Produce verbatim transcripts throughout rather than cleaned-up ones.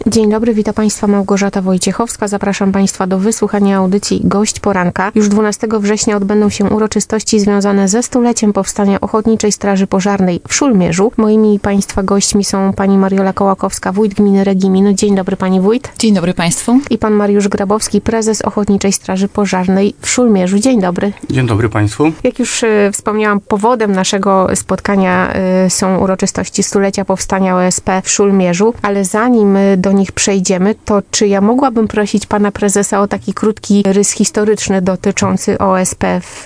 Dzień dobry, witam Państwa Małgorzata Wojciechowska. Zapraszam Państwa do wysłuchania audycji Gość Poranka. Już dwunastego września odbędą się uroczystości związane ze stuleciem powstania Ochotniczej Straży Pożarnej w Szulmierzu. Moimi Państwa gośćmi są pani Mariola Kołakowska, wójt gminy Regimin. Dzień dobry pani wójt. Dzień dobry Państwu. I pan Mariusz Grabowski, prezes Ochotniczej Straży Pożarnej w Szulmierzu. Dzień dobry. Dzień dobry Państwu. Jak już y, wspomniałam, powodem naszego spotkania y, są uroczystości stulecia powstania O S P w Szulmierzu, ale zanim y, do nich przejdziemy, to czy ja mogłabym prosić pana prezesa o taki krótki rys historyczny dotyczący O S P w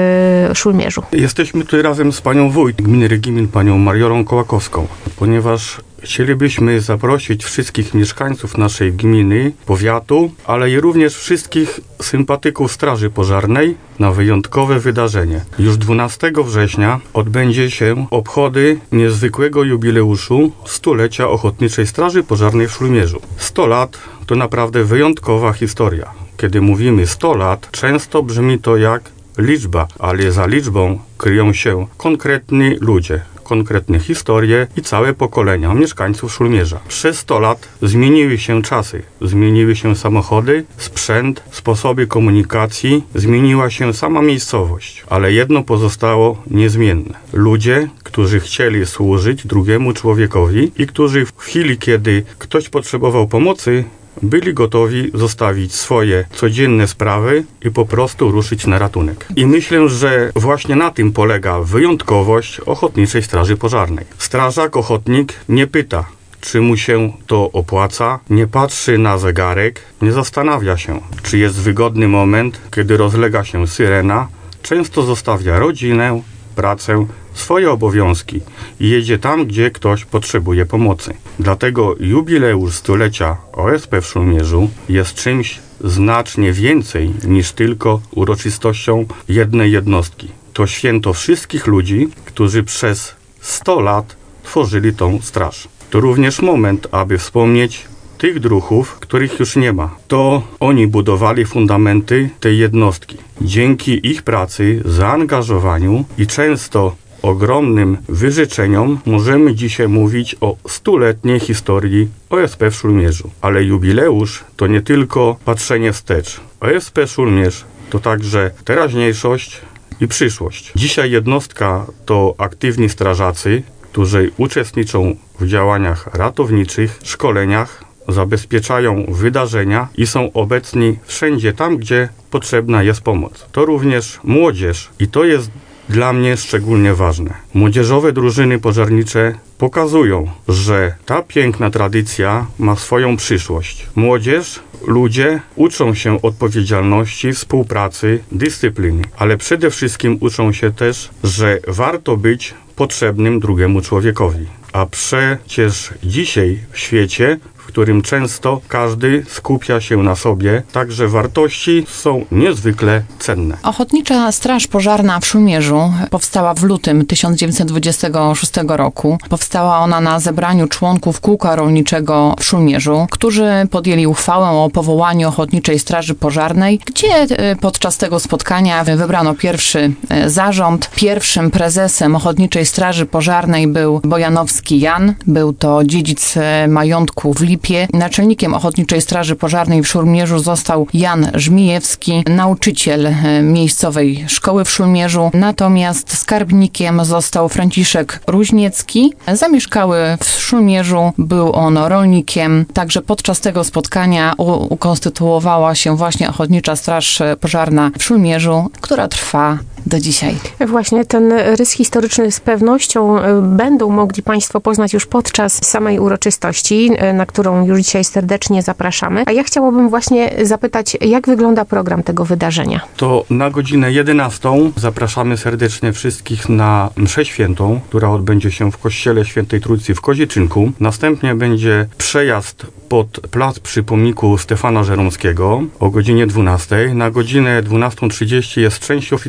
y, Szulmierzu? Jesteśmy tutaj razem z panią wójt gminy Regimin, panią Mariolą Kołakowską, ponieważ chcielibyśmy zaprosić wszystkich mieszkańców naszej gminy, powiatu, ale i również wszystkich sympatyków Straży Pożarnej na wyjątkowe wydarzenie. Już dwunastego września odbędzie się obchody niezwykłego jubileuszu stulecia Ochotniczej Straży Pożarnej w Szulmierzu. sto lat to naprawdę wyjątkowa historia. Kiedy mówimy sto lat, często brzmi to jak liczba, ale za liczbą kryją się konkretni ludzie, konkretne historie i całe pokolenia mieszkańców Szulmierza. Przez sto lat zmieniły się czasy, zmieniły się samochody, sprzęt, sposoby komunikacji, zmieniła się sama miejscowość, ale jedno pozostało niezmienne. Ludzie, którzy chcieli służyć drugiemu człowiekowi i którzy w chwili, kiedy ktoś potrzebował pomocy, byli gotowi zostawić swoje codzienne sprawy i po prostu ruszyć na ratunek. I myślę, że właśnie na tym polega wyjątkowość Ochotniczej Straży Pożarnej. Strażak ochotnik nie pyta, czy mu się to opłaca, nie patrzy na zegarek, nie zastanawia się, czy jest wygodny moment, kiedy rozlega się syrena. Często zostawia rodzinę, pracę, swoje obowiązki i jedzie tam, gdzie ktoś potrzebuje pomocy. Dlatego jubileusz stulecia O S P w Szulmierzu jest czymś znacznie więcej niż tylko uroczystością jednej jednostki. To święto wszystkich ludzi, którzy przez sto lat tworzyli tą straż. To również moment, aby wspomnieć tych druhów, których już nie ma. To oni budowali fundamenty tej jednostki. Dzięki ich pracy, zaangażowaniu i często ogromnym wyrzeczeniom możemy dzisiaj mówić o stuletniej historii O S P w Szulmierzu. Ale jubileusz to nie tylko patrzenie wstecz. O S P Szulmierz to także teraźniejszość i przyszłość. Dzisiaj jednostka to aktywni strażacy, którzy uczestniczą w działaniach ratowniczych, szkoleniach, zabezpieczają wydarzenia i są obecni wszędzie tam, gdzie potrzebna jest pomoc. To również młodzież i to jest dla mnie szczególnie ważne. Młodzieżowe drużyny pożarnicze pokazują, że ta piękna tradycja ma swoją przyszłość. Młodzież, ludzie uczą się odpowiedzialności, współpracy, dyscypliny, ale przede wszystkim uczą się też, że warto być potrzebnym drugiemu człowiekowi. A przecież dzisiaj w świecie, w którym często każdy skupia się na sobie, także wartości są niezwykle cenne. Ochotnicza Straż Pożarna w Szulmierzu powstała w lutym tysiąc dziewięćset dwudziestego szóstego roku. Powstała ona na zebraniu członków Kółka Rolniczego w Szulmierzu, którzy podjęli uchwałę o powołaniu Ochotniczej Straży Pożarnej, gdzie podczas tego spotkania wybrano pierwszy zarząd. Pierwszym prezesem Ochotniczej Straży Pożarnej był Bojanowski Jan. Był to dziedzic majątku w Lipie. Naczelnikiem Ochotniczej Straży Pożarnej w Szulmierzu został Jan Żmijewski, nauczyciel miejscowej szkoły w Szulmierzu. Natomiast skarbnikiem został Franciszek Ruźniecki. Zamieszkały w Szulmierzu, był on rolnikiem. Także podczas tego spotkania u- ukonstytuowała się właśnie Ochotnicza Straż Pożarna w Szulmierzu, która trwa do dzisiaj. Właśnie ten rys historyczny z pewnością będą mogli Państwo poznać już podczas samej uroczystości, na którą już dzisiaj serdecznie zapraszamy. A ja chciałabym właśnie zapytać, jak wygląda program tego wydarzenia? To na godzinę jedenastą zapraszamy serdecznie wszystkich na mszę świętą, która odbędzie się w kościele Świętej Trójcy w Kozieczynku. Następnie będzie przejazd pod plac przy pomniku Stefana Żeromskiego o godzinie dwunastej. Na godzinę dwunastą trzydzieści jest część oficjalna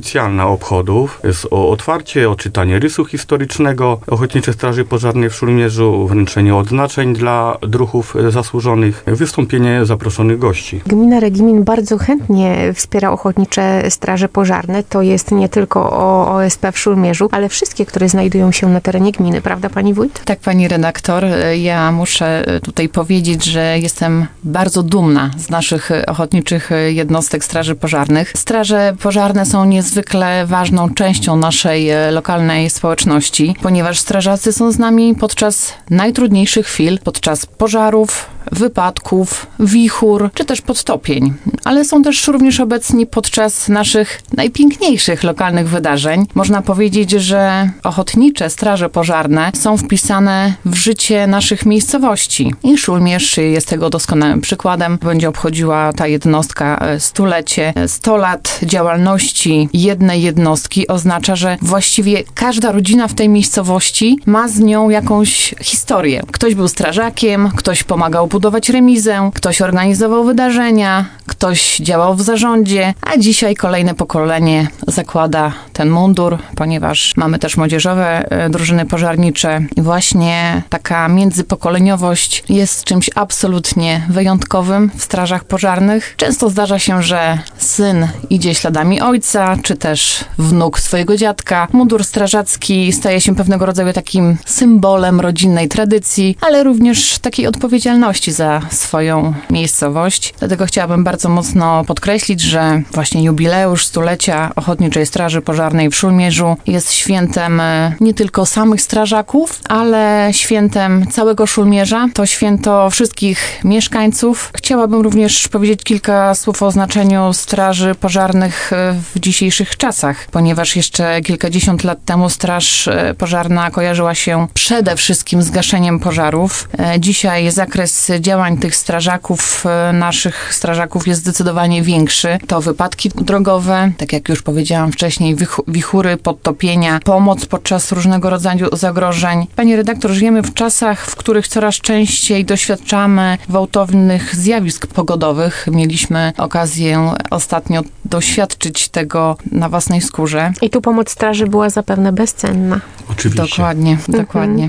dnia obchodów. Jest o otwarcie, o czytanie rysu historycznego Ochotniczej Straży Pożarnej w Szulmierzu, wręczenie odznaczeń dla druhów zasłużonych, wystąpienie zaproszonych gości. Gmina Regimin bardzo chętnie wspiera Ochotnicze Straże Pożarne. To jest nie tylko o O S P w Szulmierzu, ale wszystkie, które znajdują się na terenie gminy. Prawda, pani wójt? Tak, pani redaktor. Ja muszę tutaj powiedzieć, że jestem bardzo dumna z naszych ochotniczych jednostek straży pożarnych. Straże pożarne są niezwykle ważną częścią naszej lokalnej społeczności, ponieważ strażacy są z nami podczas najtrudniejszych chwil, podczas pożarów, wypadków, wichur, czy też podtopień. Ale są też również obecni podczas naszych najpiękniejszych lokalnych wydarzeń. Można powiedzieć, że ochotnicze straże pożarne są wpisane w życie naszych miejscowości. I Szulmierz jest tego doskonałym przykładem. Będzie obchodziła ta jednostka stulecie. sto lat działalności jednej jednostki oznacza, że właściwie każda rodzina w tej miejscowości ma z nią jakąś historię. Ktoś był strażakiem, ktoś pomagał budować remizę, ktoś organizował wydarzenia, ktoś działał w zarządzie, a dzisiaj kolejne pokolenie zakłada ten mundur, ponieważ mamy też młodzieżowe drużyny pożarnicze i właśnie taka międzypokoleniowość jest czymś absolutnie wyjątkowym w strażach pożarnych. Często zdarza się, że syn idzie śladami ojca, czy też wnuk swojego dziadka. Mundur strażacki staje się pewnego rodzaju takim symbolem rodzinnej tradycji, ale również takiej odpowiedzialności za swoją miejscowość. Dlatego chciałabym bardzo mocno podkreślić, że właśnie jubileusz stulecia Ochotniczej Straży Pożarnej w Szulmierzu jest świętem nie tylko samych strażaków, ale świętem całego Szulmierza. To święto wszystkich mieszkańców. Chciałabym również powiedzieć kilka słów o znaczeniu straży pożarnych w dzisiejszych czasach, ponieważ jeszcze kilkadziesiąt lat temu straż pożarna kojarzyła się przede wszystkim z gaszeniem pożarów. Dzisiaj zakres działań tych strażaków, naszych strażaków jest zdecydowanie większy. To wypadki drogowe, tak jak już powiedziałam wcześniej, wichury, podtopienia, pomoc podczas różnego rodzaju zagrożeń. Pani redaktor, żyjemy w czasach, w których coraz częściej doświadczamy gwałtownych zjawisk pogodowych. Mieliśmy okazję ostatnio doświadczyć tego na własnej skórze. I tu pomoc straży była zapewne bezcenna. Oczywiście. Dokładnie, mhm. dokładnie.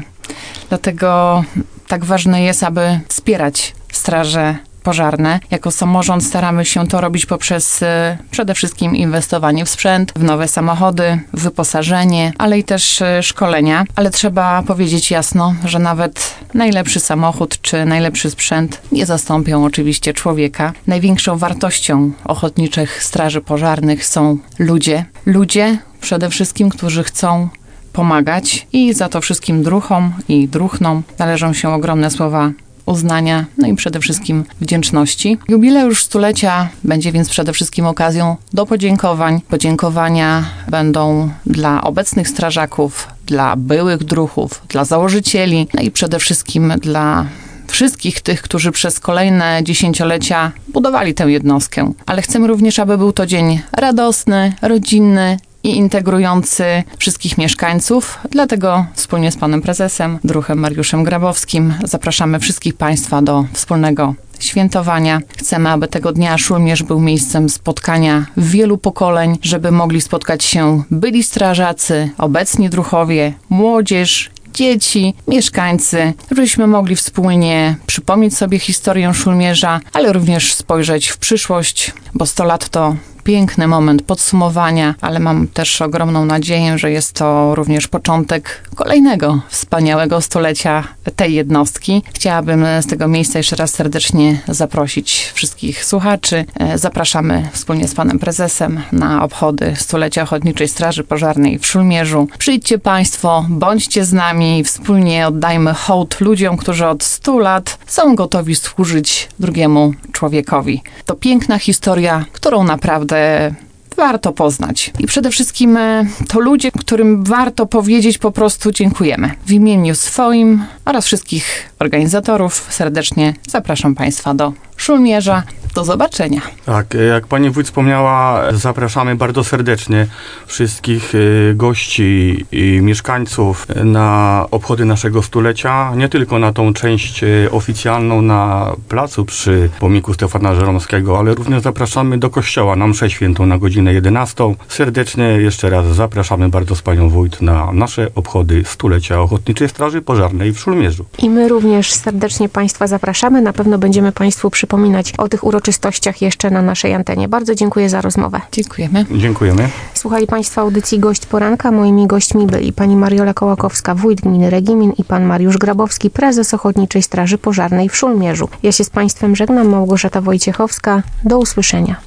Dlatego tak ważne jest, aby wspierać straże pożarne. Jako samorząd staramy się to robić poprzez e, przede wszystkim inwestowanie w sprzęt, w nowe samochody, wyposażenie, ale i też e, szkolenia. Ale trzeba powiedzieć jasno, że nawet najlepszy samochód czy najlepszy sprzęt nie zastąpią oczywiście człowieka. Największą wartością ochotniczych straży pożarnych są ludzie. Ludzie przede wszystkim, którzy chcą pomagać i za to wszystkim druhom i druhnom należą się ogromne słowa uznania, no i przede wszystkim wdzięczności. Jubileusz stulecia będzie więc przede wszystkim okazją do podziękowań. Podziękowania będą dla obecnych strażaków, dla byłych druhów, dla założycieli, no i przede wszystkim dla wszystkich tych, którzy przez kolejne dziesięciolecia budowali tę jednostkę. Ale chcemy również, aby był to dzień radosny, rodzinny i integrujący wszystkich mieszkańców. Dlatego wspólnie z panem prezesem, druhem Mariuszem Grabowskim, zapraszamy wszystkich państwa do wspólnego świętowania. Chcemy, aby tego dnia Szulmierz był miejscem spotkania wielu pokoleń, żeby mogli spotkać się byli strażacy, obecni druhowie, młodzież, dzieci, mieszkańcy, żebyśmy mogli wspólnie przypomnieć sobie historię Szulmierza, ale również spojrzeć w przyszłość, bo sto lat to piękny moment podsumowania, ale mam też ogromną nadzieję, że jest to również początek kolejnego wspaniałego stulecia tej jednostki. Chciałabym z tego miejsca jeszcze raz serdecznie zaprosić wszystkich słuchaczy. Zapraszamy wspólnie z panem prezesem na obchody stulecia Ochotniczej Straży Pożarnej w Szulmierzu. Przyjdźcie państwo, bądźcie z nami i wspólnie oddajmy hołd ludziom, którzy od stu lat są gotowi służyć drugiemu człowiekowi. To piękna historia, którą naprawdę warto poznać. I przede wszystkim to ludzie, którym warto powiedzieć po prostu dziękujemy. W imieniu swoim oraz wszystkich organizatorów serdecznie zapraszam państwa do Szulmierza. Do zobaczenia. Tak, jak pani wójt wspomniała, zapraszamy bardzo serdecznie wszystkich y, gości i mieszkańców na obchody naszego stulecia, nie tylko na tą część y, oficjalną na placu przy pomniku Stefana Żeromskiego, ale również zapraszamy do kościoła na mszę świętą na godzinę jedenastą. Serdecznie jeszcze raz zapraszamy bardzo z panią wójt na nasze obchody stulecia Ochotniczej Straży Pożarnej w Szulmierzu. I my również serdecznie państwa zapraszamy. Na pewno będziemy państwu przypominać o tych uroczystościach jeszcze na naszej antenie. Bardzo dziękuję za rozmowę. Dziękujemy. Dziękujemy. Słuchali państwo audycji Gość Poranka. Moimi gośćmi byli pani Mariola Kołakowska, wójt gminy Regimin, i pan Mariusz Grabowski, prezes Ochotniczej Straży Pożarnej w Szulmierzu. Ja się z państwem żegnam, Małgorzata Wojciechowska. Do usłyszenia.